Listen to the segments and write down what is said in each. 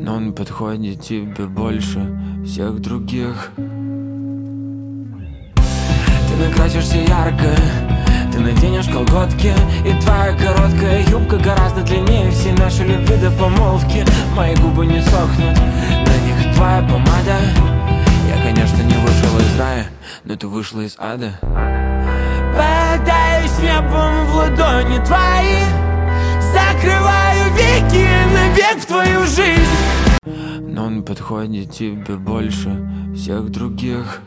но он подходит тебе больше всех других. Ты накрасишься ярко, ты наденешь колготки, и твоя короткая юбка гораздо длиннее всей нашей любви до помолвки. Мои губы не сохнут, на них твоя помада. Я, конечно, не вышел из рая, но ты вышла из ада. Бодаюсь небом в ладони твои, закрываю веки навек в твою жизнь. Но он подходит тебе больше всех других.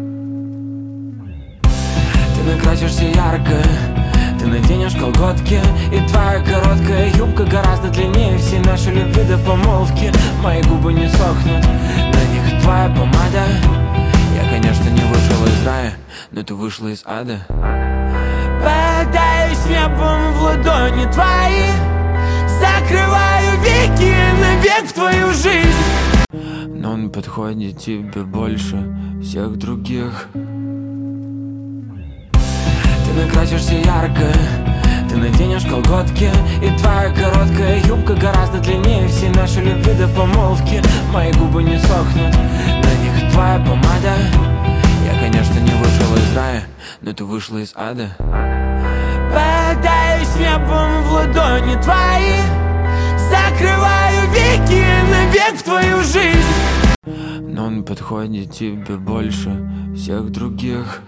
Ты накрасишься ярко, ты наденешь колготки, и твоя короткая юбка гораздо длиннее всей нашей любви до помолвки. Мои губы не сохнут, на них твоя помада. Я, конечно, не вышел из рая, но ты вышла из ада. Бодаюсь небом в ладони твои, закрываю веки навек в твою жизнь. Но он подходит тебе больше всех других. Ты накрасишься ярко, ты наденешь колготки, и твоя короткая юбка гораздо длиннее всей нашей любви до помолвки. Мои губы не сохнут, на них твоя помада. Я, конечно, не вышел из рая, но ты вышла из ада. Бодаюсь небом в ладони твои, закрываю веки навек в твою жизнь. Но он подходит тебе больше всех других.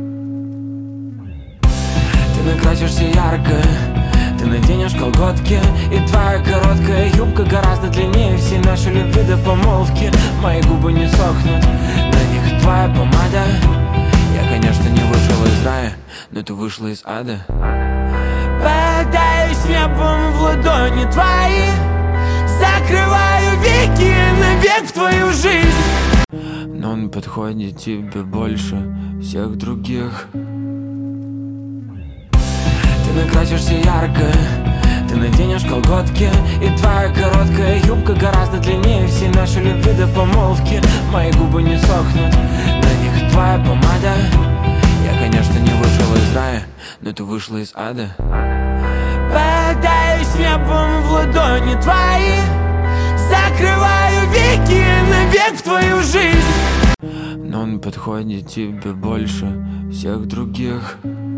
Ты накрасишься ярко, ты наденешь колготки, и твоя короткая юбка гораздо длиннее всей нашей любви до помолвки. Мои губы не сохнут, на них твоя помада. Я, конечно, не вышел из рая, но ты вышла из ада. Бодаюсь небом в ладони твои, закрываю веки навек в твою жизнь. Но он подходит тебе больше всех других. Ты накрасишься ярко, ты наденешь колготки, и твоя короткая юбка гораздо длиннее всей нашей любви до помолвки. Мои губы не сохнут, на них твоя помада. Я, конечно, не вышел из рая, но ты вышла из ада. Бодаюсь небом в ладони твои, закрываю веки навек в твою жизнь. Но он подходит тебе больше всех других.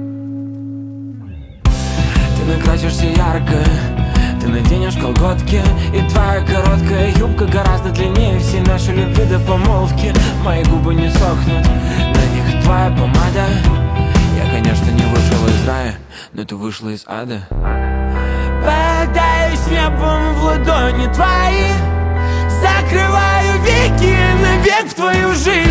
Ты накрасишься ярко, ты наденешь колготки, и твоя короткая юбка гораздо длиннее всей нашей любви до помолвки. Мои губы не сохнут, на них твоя помада. Я, конечно, не вышел из рая, но ты вышла из ада. Бодаюсь небом в ладони твои, закрываю веки навек в твою жизнь.